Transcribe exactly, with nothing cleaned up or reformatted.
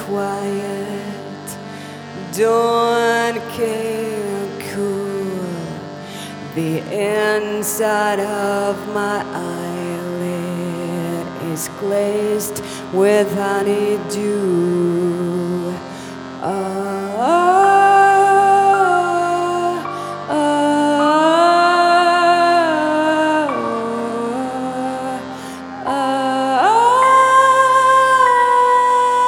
quiet, dawn came cool. The inside of my eyelid is glazed with honeydew. Oh.